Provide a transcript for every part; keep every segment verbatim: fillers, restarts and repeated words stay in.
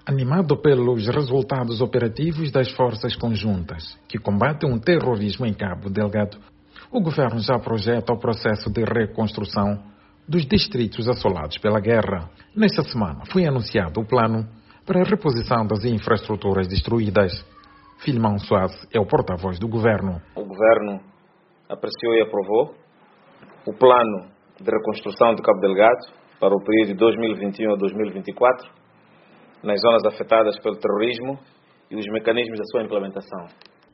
Animado pelos resultados operativos das forças conjuntas que combatem o terrorismo em Cabo Delgado, o governo já projeta o processo de reconstrução dos distritos assolados pela guerra. Nesta semana foi anunciado o plano para a reposição das infraestruturas destruídas. Filmão Soares é o porta-voz do governo. O governo apreciou e aprovou o plano de reconstrução de Cabo Delgado para o período de dois mil e vinte e um a dois mil e vinte e quatro, nas zonas afetadas pelo terrorismo e os mecanismos da sua implementação.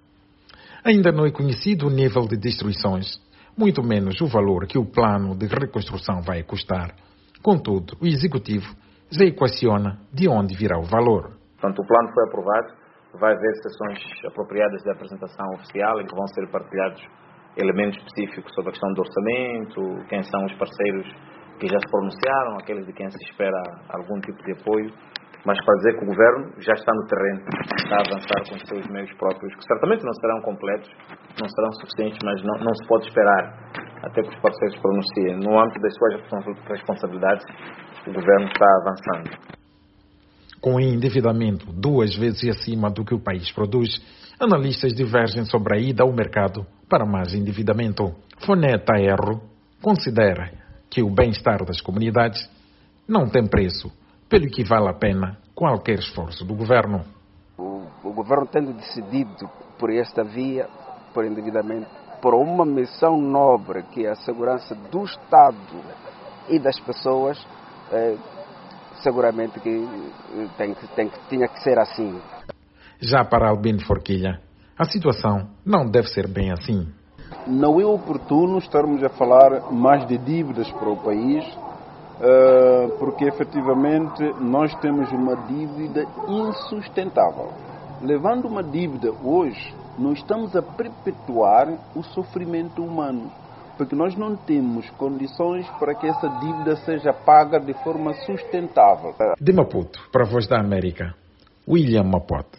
Ainda não é conhecido o nível de destruições, muito menos o valor que o plano de reconstrução vai custar. Contudo, o Executivo já equaciona de onde virá o valor. Portanto, o plano foi aprovado, vai haver sessões apropriadas de apresentação oficial em que vão ser partilhados elementos específicos sobre a questão do orçamento, quem são os parceiros que já se pronunciaram, aqueles de quem se espera algum tipo de apoio. Mas para dizer que o governo já está no terreno, está a avançar com os seus meios próprios, que certamente não serão completos, não serão suficientes, mas não, não se pode esperar até que os parceiros se pronunciem. No âmbito das suas responsabilidades, o governo está avançando. Com o endividamento duas vezes acima do que o país produz, analistas divergem sobre a ida ao mercado para mais endividamento. Foneta Erro considera que o bem-estar das comunidades não tem preço, pelo que vale a pena qualquer esforço do governo. O, o governo tendo decidido por esta via, por endividamento, por uma missão nobre que é a segurança do Estado e das pessoas, é, seguramente que, tem, tem, tinha que ser assim. Já para Albino Forquilha, a situação não deve ser bem assim. Não é oportuno estarmos a falar mais de dívidas para o país, Uh, porque efetivamente nós temos uma dívida insustentável. Levando uma dívida hoje, nós estamos a perpetuar o sofrimento humano, porque nós não temos condições para que essa dívida seja paga de forma sustentável. De Maputo, para a Voz da América, William Mapote.